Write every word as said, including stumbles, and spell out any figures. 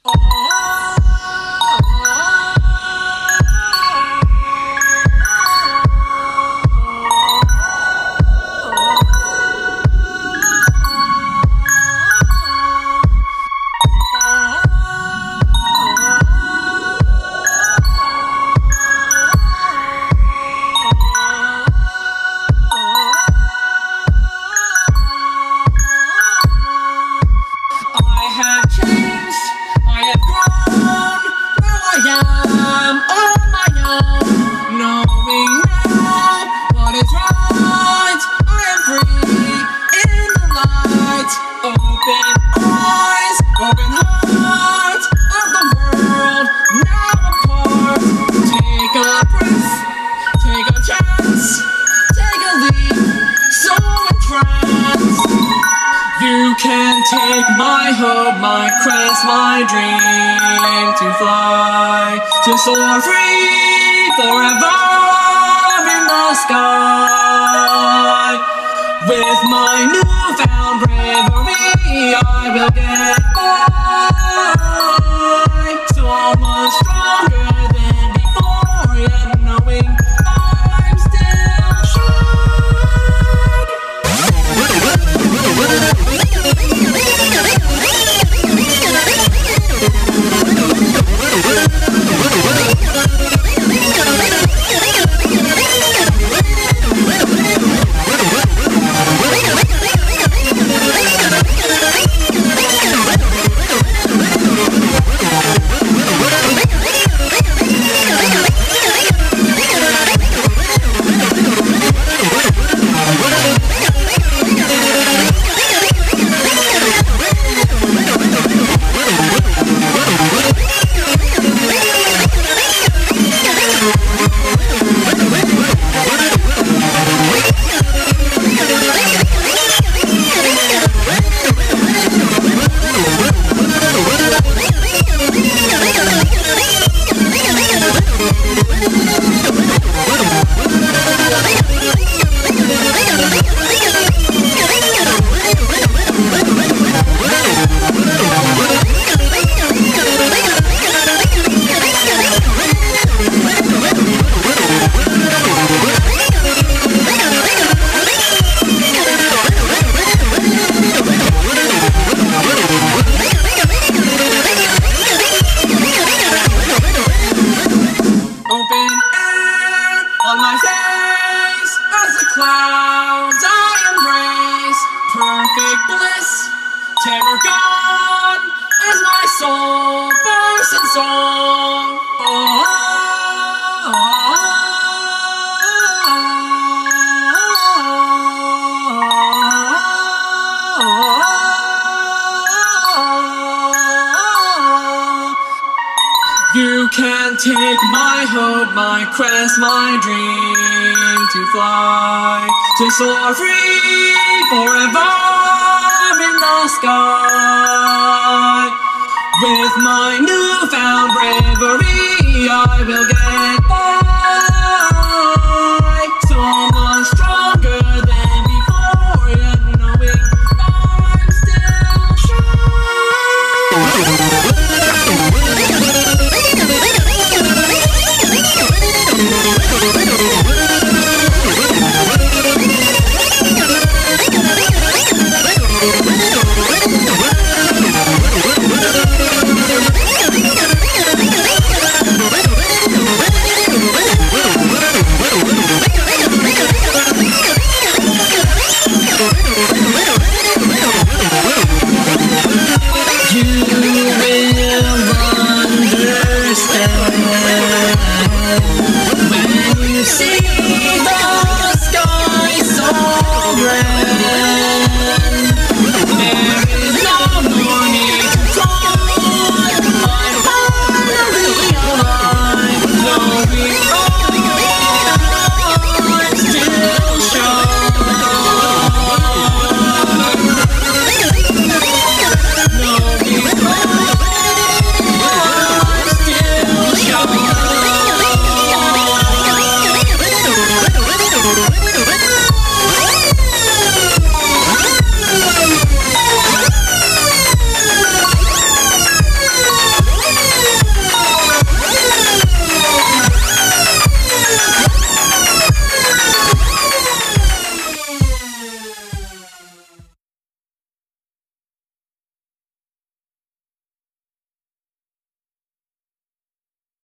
Take my hope, my crest, my dream to fly, to soar free forever in the sky. With my newfound bravery, I will get by. So much stronger than before, yet knowing I'm still strong. On my face, as the clouds I embrace, perfect bliss, terror gone, as my soul bursts in song. Oh, oh, You can't take my hope, my crest, my dream to fly, to soar free forever in the sky. With my newfound bravery, I will get by. So much stronger than before, yet knowing I'm still strong. See